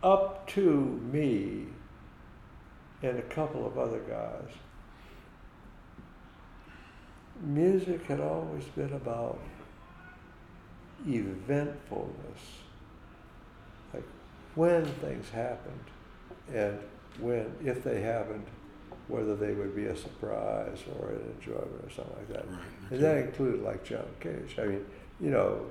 up to me and a couple of other guys, music had always been about eventfulness, like when things happened, and when, if they happened, whether they would be a surprise or an enjoyment or something like that. Right, okay. And that included like John Cage. I mean, you know,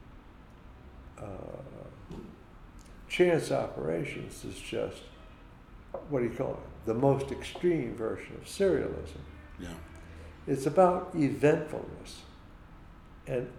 Chance Operations is just, what do you call it? The most extreme version of serialism. Yeah. It's about eventfulness. And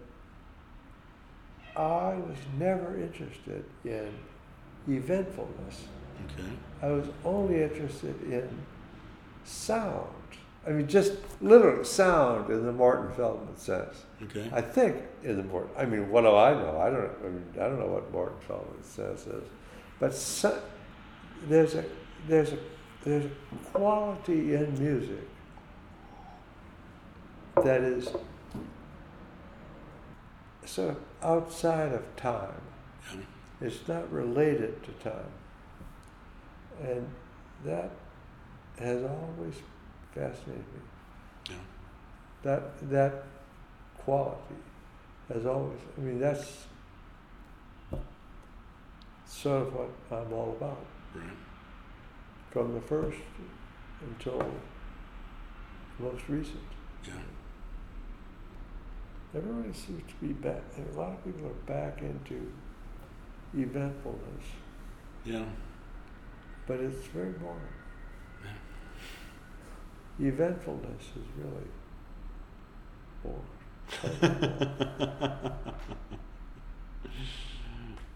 I was never interested in eventfulness. Okay. I was only interested in sound. I mean, just literally sound in the Morton Feldman sense. Okay. I think in the Morton. I mean, what do I know? I don't know what Morton Feldman sense is, but there's a quality in music that is sort of outside of time. Yeah. It's not related to time. And that has always fascinated me. Yeah. That quality has always, I mean, that's sort of what I'm all about. Right. From the first until most recent. Yeah. Everybody seems to be back, a lot of people are back into eventfulness, Yeah. but it's very boring. Yeah. Eventfulness is really boring.